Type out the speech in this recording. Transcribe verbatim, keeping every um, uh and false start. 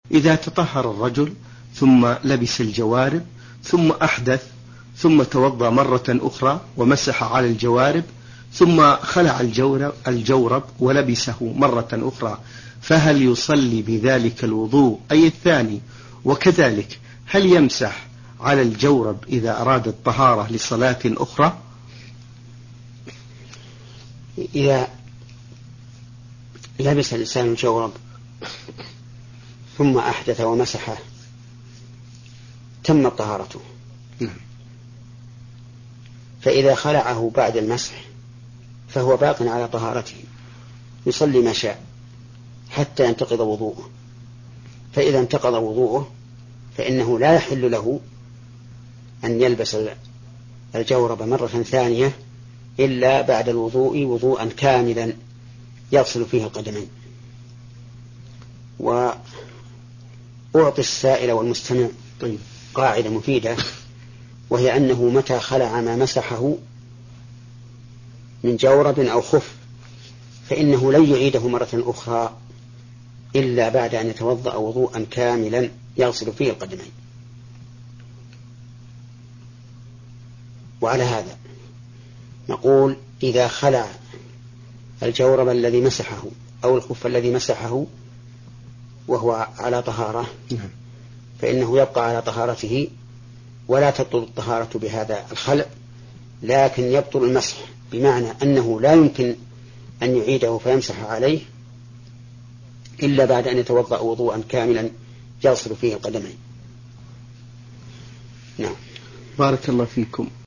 إذا تطهر الرجل ثم لبس الجوارب ثم أحدث ثم توضأ مرة أخرى ومسح على الجوارب ثم خلع الجورب, الجورب ولبسه مرة أخرى، فهل يصلي بذلك الوضوء أي الثاني؟ وكذلك هل يمسح على الجورب إذا أراد الطهارة لصلاة أخرى؟ إذا لبس الإنسان الجورب ثم أحدث ومسحه تمت طهارته، فإذا خلعه بعد المسح فهو باق على طهارته يصلي ما شاء حتى ينتقض وضوءه. فإذا انتقض وضوءه فإنه لا يحل له أن يلبس الجورب مرة ثانية إلا بعد الوضوء وضوءا كاملا يغسل فيه القدمين. وأعطي السائل والمستمع طيب قاعدة مفيدة، وهي أنه متى خلع ما مسحه من جورب أو خف فإنه لن يعيده مرة أخرى إلا بعد أن يتوضأ وضوءا كاملا يغسل فيه القدمين. وعلى هذا نقول إذا خلع الجورب الذي مسحه أو الخف الذي مسحه وهو على طهارة فإنه يبقى على طهارته ولا تبطل الطهارة بهذا الخلع، لكن يبطل المسح، بمعنى أنه لا يمكن أن يعيده فيمسح عليه إلا بعد أن يتوضأ وضوءا كاملا يغسل فيه القدمين. نعم. بارك الله فيكم.